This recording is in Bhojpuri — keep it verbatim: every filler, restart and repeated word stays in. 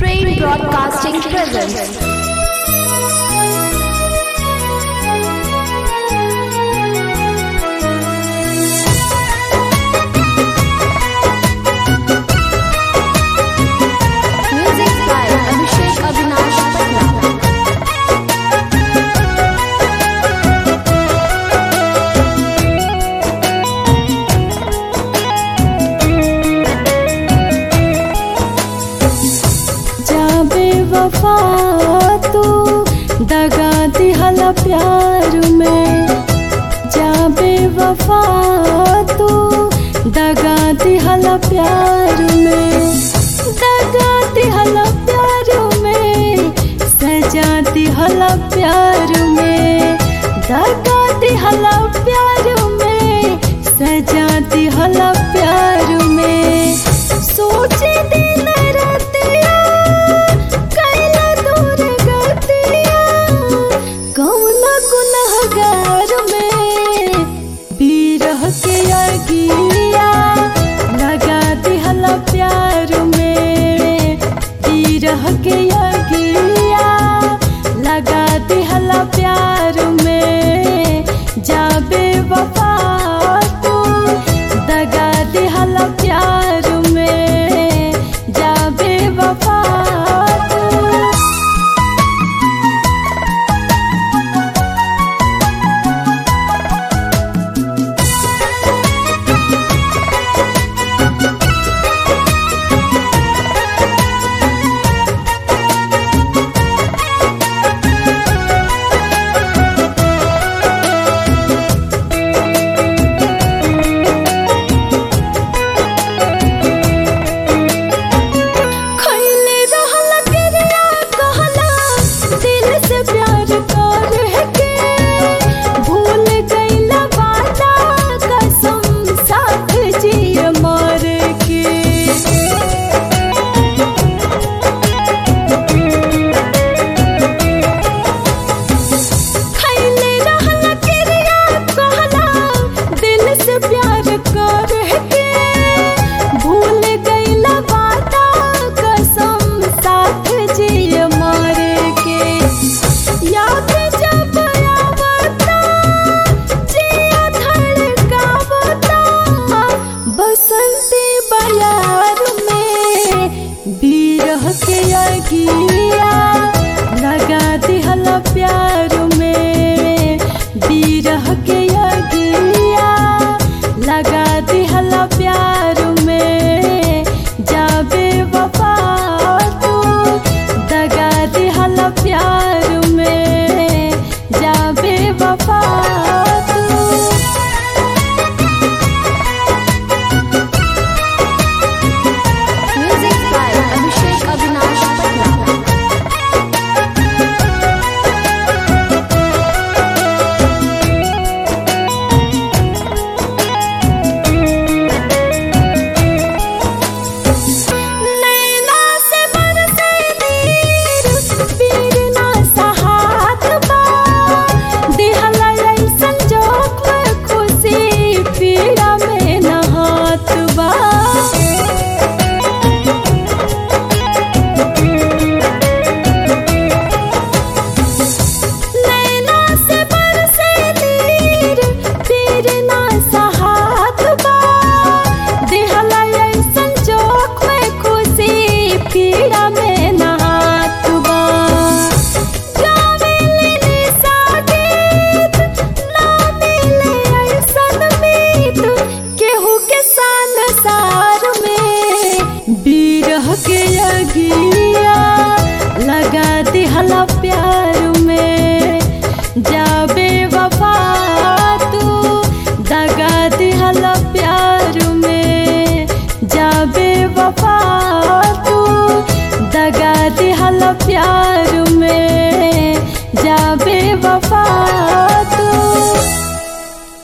Train Broadcasting presents. Music by Abhishek Avinash Patna. वफा तू दगा दिहला प्यार में, जा बेवफा तू दगा दिहला प्यार में, दगा दिहला प्यार में, सजा दिहला प्यार में, दगा दिहला प्यार में, सजा दिहला प्यार में। सोचे दिन रातिया गुनहगार में, बिरह के अगिया लगा दिहला प्यार में, बिरह के अगिया लगा दिहला प्यार में, जा बेवफा तू दगा दिहला प्यार में, जा बेवफा बसंती बयार में, बिरह के अगिया